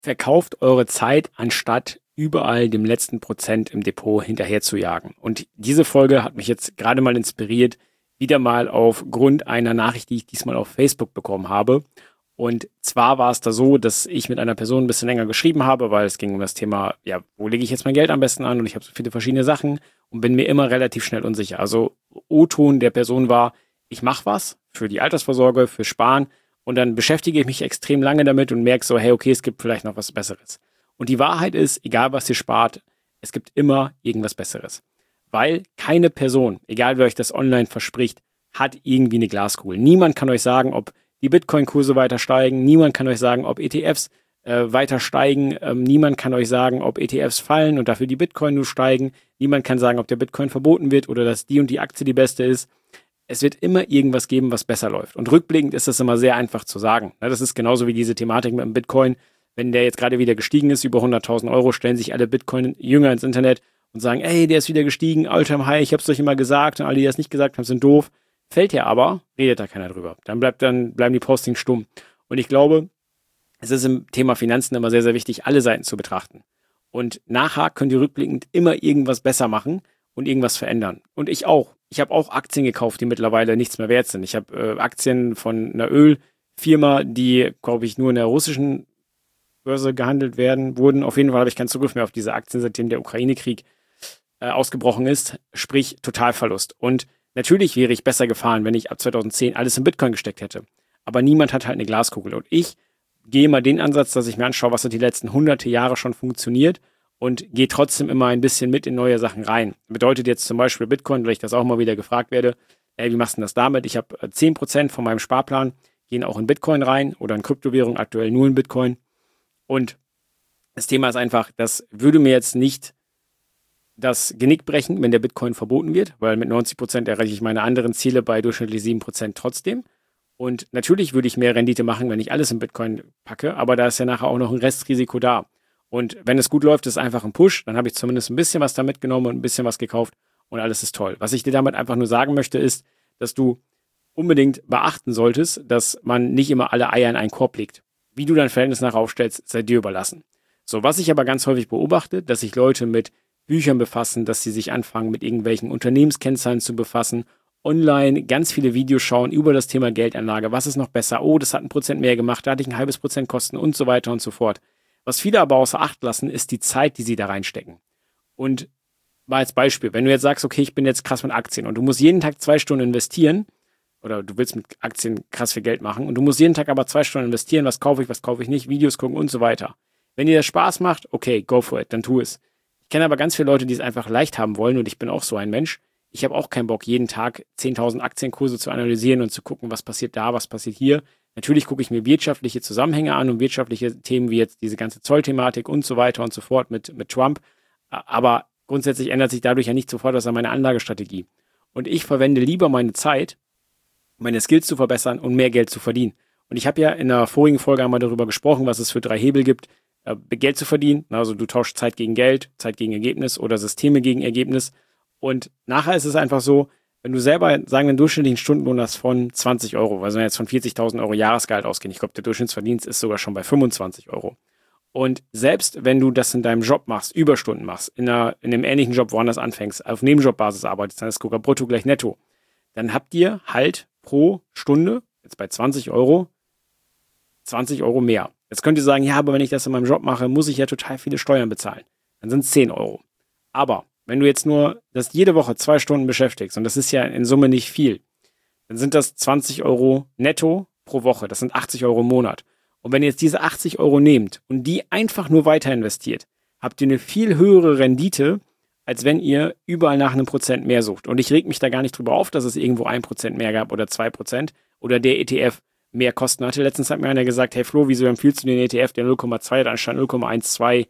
Verkauft eure Zeit, anstatt überall dem letzten Prozent im Depot hinterher zu jagen. Und diese Folge hat mich jetzt gerade mal inspiriert, wieder mal aufgrund einer Nachricht, die ich diesmal auf Facebook bekommen habe. Und zwar war es da so, dass ich mit einer Person ein bisschen länger geschrieben habe, weil es ging um das Thema, ja, wo lege ich jetzt mein Geld am besten an? Und ich habe so viele verschiedene Sachen und bin mir immer relativ schnell unsicher. Also O-Ton der Person war, ich mache was für die Altersvorsorge, für Sparen, und dann beschäftige ich mich extrem lange damit und merke so, hey, okay, es gibt vielleicht noch was Besseres. Und die Wahrheit ist, egal was ihr spart, es gibt immer irgendwas Besseres. Weil keine Person, egal wer euch das online verspricht, hat irgendwie eine Glaskugel. Niemand kann euch sagen, ob die Bitcoin-Kurse weiter steigen. Niemand kann euch sagen, ob ETFs weiter steigen. Niemand kann euch sagen, ob ETFs fallen und dafür die Bitcoin nur steigen. Niemand kann sagen, ob der Bitcoin verboten wird oder dass die und die Aktie die beste ist. Es wird immer irgendwas geben, was besser läuft. Und rückblickend ist das immer sehr einfach zu sagen. Das ist genauso wie diese Thematik mit dem Bitcoin. Wenn der jetzt gerade wieder gestiegen ist, über 100.000 Euro, stellen sich alle Bitcoin-Jünger ins Internet und sagen, ey, der ist wieder gestiegen, All-Time High, ich hab's euch immer gesagt und alle, die das nicht gesagt haben, sind doof. Fällt ja aber, redet da keiner drüber. Dann bleiben die Postings stumm. Und ich glaube, es ist im Thema Finanzen immer sehr, sehr wichtig, alle Seiten zu betrachten. Und nachher könnt ihr rückblickend immer irgendwas besser machen und irgendwas verändern. Und ich auch. Ich habe auch Aktien gekauft, die mittlerweile nichts mehr wert sind. Ich habe Aktien von einer Ölfirma, die, glaube ich, nur in der russischen Börse gehandelt wurden. Auf jeden Fall habe ich keinen Zugriff mehr auf diese Aktien, seitdem der Ukraine-Krieg ausgebrochen ist. Sprich, Totalverlust. Und natürlich wäre ich besser gefahren, wenn ich ab 2010 alles in Bitcoin gesteckt hätte. Aber niemand hat halt eine Glaskugel. Und ich gehe mal den Ansatz, dass ich mir anschaue, was hat die letzten hunderte Jahre schon funktioniert, und gehe trotzdem immer ein bisschen mit in neue Sachen rein. Bedeutet jetzt zum Beispiel Bitcoin, weil ich das auch mal wieder gefragt werde, wie machst du das damit? Ich habe 10% von meinem Sparplan, gehen auch in Bitcoin rein oder in Kryptowährung, aktuell nur in Bitcoin. Und das Thema ist einfach, das würde mir jetzt nicht das Genick brechen, wenn der Bitcoin verboten wird, weil mit 90% erreiche ich meine anderen Ziele bei durchschnittlich 7% trotzdem. Und natürlich würde ich mehr Rendite machen, wenn ich alles in Bitcoin packe, aber da ist ja nachher auch noch ein Restrisiko da. Und wenn es gut läuft, ist es einfach ein Push. Dann habe ich zumindest ein bisschen was da mitgenommen und ein bisschen was gekauft und alles ist toll. Was ich dir damit einfach nur sagen möchte, ist, dass du unbedingt beachten solltest, dass man nicht immer alle Eier in einen Korb legt. Wie du dein Verhältnis nachher aufstellst, sei dir überlassen. So, was ich aber ganz häufig beobachte, dass sich Leute mit Büchern befassen, dass sie sich anfangen, mit irgendwelchen Unternehmenskennzahlen zu befassen, online ganz viele Videos schauen über das Thema Geldanlage. Was ist noch besser? Oh, das hat 1% mehr gemacht, da hatte ich ein halbes Prozent Kosten und so weiter und so fort. Was viele aber außer Acht lassen, ist die Zeit, die sie da reinstecken. Und mal als Beispiel, wenn du jetzt sagst, okay, ich bin jetzt krass mit Aktien und du musst jeden Tag 2 Stunden investieren, oder du willst mit Aktien krass viel Geld machen und du musst jeden Tag aber 2 Stunden investieren, was kaufe ich nicht, Videos gucken und so weiter. Wenn dir das Spaß macht, okay, go for it, dann tu es. Ich kenne aber ganz viele Leute, die es einfach leicht haben wollen, und ich bin auch so ein Mensch. Ich habe auch keinen Bock, jeden Tag 10.000 Aktienkurse zu analysieren und zu gucken, was passiert da, was passiert hier. Natürlich gucke ich mir wirtschaftliche Zusammenhänge an und wirtschaftliche Themen wie jetzt diese ganze Zollthematik und so weiter und so fort mit Trump. Aber grundsätzlich ändert sich dadurch ja nicht sofort was an meiner Anlagestrategie. Und ich verwende lieber meine Zeit, meine Skills zu verbessern und mehr Geld zu verdienen. Und ich habe ja in der vorigen Folge einmal darüber gesprochen, was es für 3 Hebel gibt, Geld zu verdienen. Also du tauschst Zeit gegen Geld, Zeit gegen Ergebnis oder Systeme gegen Ergebnis. Und nachher ist es einfach so, wenn du selber, sagen wir, einen durchschnittlichen Stundenlohn hast von 20 Euro, also wenn wir jetzt von 40.000 Euro Jahresgehalt ausgehen, ich glaube, der Durchschnittsverdienst ist sogar schon bei 25 Euro. Und selbst wenn du das in deinem Job machst, Überstunden machst, in einem ähnlichen Job woanders anfängst, auf Nebenjobbasis arbeitest, dann ist sogar brutto gleich netto, dann habt ihr halt pro Stunde, jetzt bei 20 Euro, 20 Euro mehr. Jetzt könnt ihr sagen, ja, aber wenn ich das in meinem Job mache, muss ich ja total viele Steuern bezahlen. Dann sind es 10 Euro. Aber wenn du jetzt nur das jede Woche 2 Stunden beschäftigst, und das ist ja in Summe nicht viel, dann sind das 20 Euro netto pro Woche. Das sind 80 Euro im Monat. Und wenn ihr jetzt diese 80 Euro nehmt und die einfach nur weiter investiert, habt ihr eine viel höhere Rendite, als wenn ihr überall nach einem Prozent mehr sucht. Und ich reg mich da gar nicht drüber auf, dass es irgendwo 1% mehr gab oder 2% oder der ETF mehr Kosten hatte. Letztens hat mir einer gesagt, hey Flo, wieso empfiehlst du den ETF, der 0,2 hat, anstatt 0,12%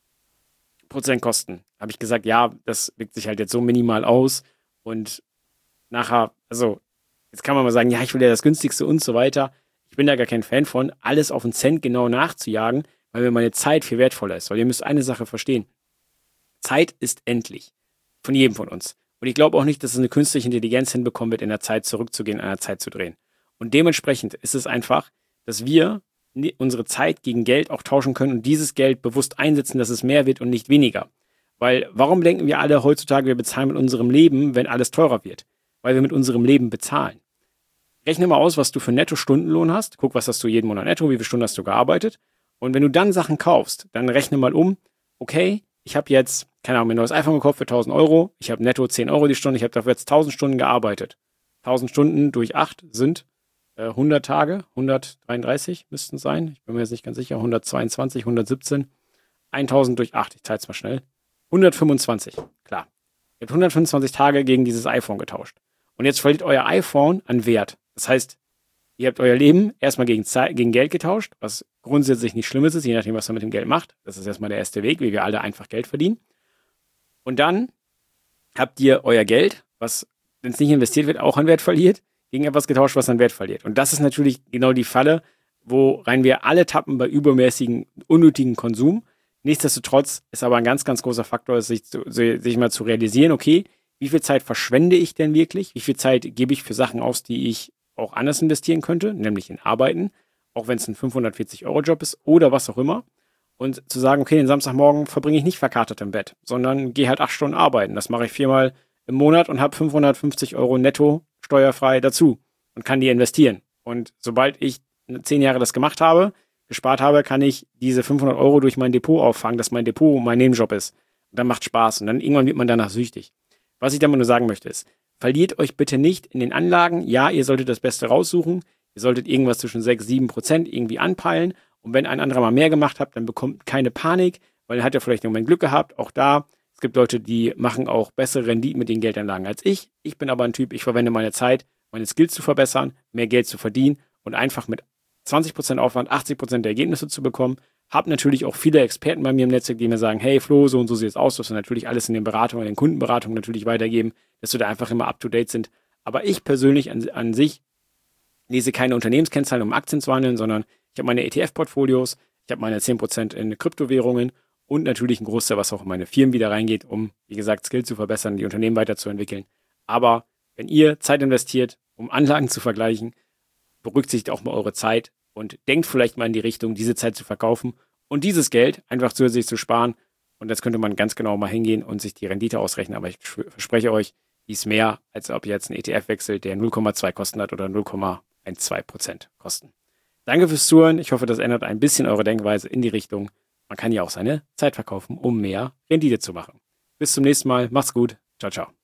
Kosten? Habe ich gesagt, ja, das wirkt sich halt jetzt so minimal aus. Und nachher, also, jetzt kann man mal sagen, ja, ich will ja das günstigste und so weiter. Ich bin da gar kein Fan von, alles auf einen Cent genau nachzujagen, weil mir meine Zeit viel wertvoller ist. Weil ihr müsst eine Sache verstehen. Zeit ist endlich. Von jedem von uns. Und ich glaube auch nicht, dass es eine künstliche Intelligenz hinbekommen wird, in der Zeit zurückzugehen, an der Zeit zu drehen. Und dementsprechend ist es einfach, dass wir unsere Zeit gegen Geld auch tauschen können und dieses Geld bewusst einsetzen, dass es mehr wird und nicht weniger. Weil warum denken wir alle heutzutage, wir bezahlen mit unserem Leben, wenn alles teurer wird? Weil wir mit unserem Leben bezahlen. Rechne mal aus, was du für Netto-Stundenlohn hast. Guck, was hast du jeden Monat netto, wie viele Stunden hast du gearbeitet. Und wenn du dann Sachen kaufst, dann rechne mal um, okay, ich habe jetzt, keine Ahnung, mir ein neues iPhone gekauft für 1.000 Euro. Ich habe netto 10 Euro die Stunde. Ich habe dafür jetzt 1.000 Stunden gearbeitet. 1.000 Stunden durch 8 sind 100 Tage, 133 müssten es sein. Ich bin mir jetzt nicht ganz sicher. 122, 117. 1.000 durch 8, ich teile es mal schnell. 125, klar. Ihr habt 125 Tage gegen dieses iPhone getauscht. Und jetzt verliert euer iPhone an Wert. Das heißt, ihr habt euer Leben erstmal gegen Geld getauscht, was grundsätzlich nicht schlimm ist, je nachdem, was man mit dem Geld macht. Das ist erstmal der erste Weg, wie wir alle einfach Geld verdienen. Und dann habt ihr euer Geld, was, wenn es nicht investiert wird, auch an Wert verliert, gegen etwas getauscht, was an Wert verliert. Und das ist natürlich genau die Falle, worein wir alle tappen bei übermäßigen, unnötigen Konsum. Nichtsdestotrotz ist aber ein ganz, ganz großer Faktor, sich mal zu realisieren, okay, wie viel Zeit verschwende ich denn wirklich? Wie viel Zeit gebe ich für Sachen aus, die ich auch anders investieren könnte, nämlich in Arbeiten, auch wenn es ein 540-Euro-Job ist oder was auch immer. Und zu sagen, okay, den Samstagmorgen verbringe ich nicht verkatert im Bett, sondern gehe halt 8 Stunden arbeiten. Das mache ich 4-mal im Monat und habe 550 Euro netto steuerfrei dazu und kann die investieren. Und sobald ich 10 Jahre das gemacht habe, gespart habe, kann ich diese 500 Euro durch mein Depot auffangen, dass mein Depot mein Nebenjob ist. Und dann macht Spaß und dann irgendwann wird man danach süchtig. Was ich damit nur sagen möchte ist, verliert euch bitte nicht in den Anlagen. Ja, ihr solltet das Beste raussuchen. Ihr solltet irgendwas zwischen 6-7% irgendwie anpeilen. Und wenn ein anderer mal mehr gemacht hat, dann bekommt keine Panik, weil dann hat er vielleicht im Moment Glück gehabt. Auch da, es gibt Leute, die machen auch bessere Renditen mit den Geldanlagen als ich. Ich bin aber ein Typ, ich verwende meine Zeit, meine Skills zu verbessern, mehr Geld zu verdienen und einfach mit 20% Aufwand 80% der Ergebnisse zu bekommen. Habe natürlich auch viele Experten bei mir im Netzwerk, die mir sagen, hey Flo, so und so sieht es aus, dass wir natürlich alles in den Beratungen, in den Kundenberatungen natürlich weitergeben, dass wir da einfach immer up-to-date sind. Aber ich persönlich an sich lese keine Unternehmenskennzahlen, um Aktien zu handeln, sondern ich habe meine ETF-Portfolios, ich habe meine 10% in Kryptowährungen und natürlich ein Großteil, was auch in meine Firmen wieder reingeht, um, wie gesagt, Skills zu verbessern, die Unternehmen weiterzuentwickeln. Aber wenn ihr Zeit investiert, um Anlagen zu vergleichen, berücksichtigt auch mal eure Zeit und denkt vielleicht mal in die Richtung, diese Zeit zu verkaufen und dieses Geld einfach zusätzlich zu sparen. Und das könnte man ganz genau mal hingehen und sich die Rendite ausrechnen. Aber ich verspreche euch, die ist mehr, als ob ihr jetzt einen ETF wechselt, der 0,2 Kosten hat oder 0,12% Kosten. Danke fürs Zuhören. Ich hoffe, das ändert ein bisschen eure Denkweise in die Richtung. Man kann ja auch seine Zeit verkaufen, um mehr Rendite zu machen. Bis zum nächsten Mal. Macht's gut. Ciao, ciao.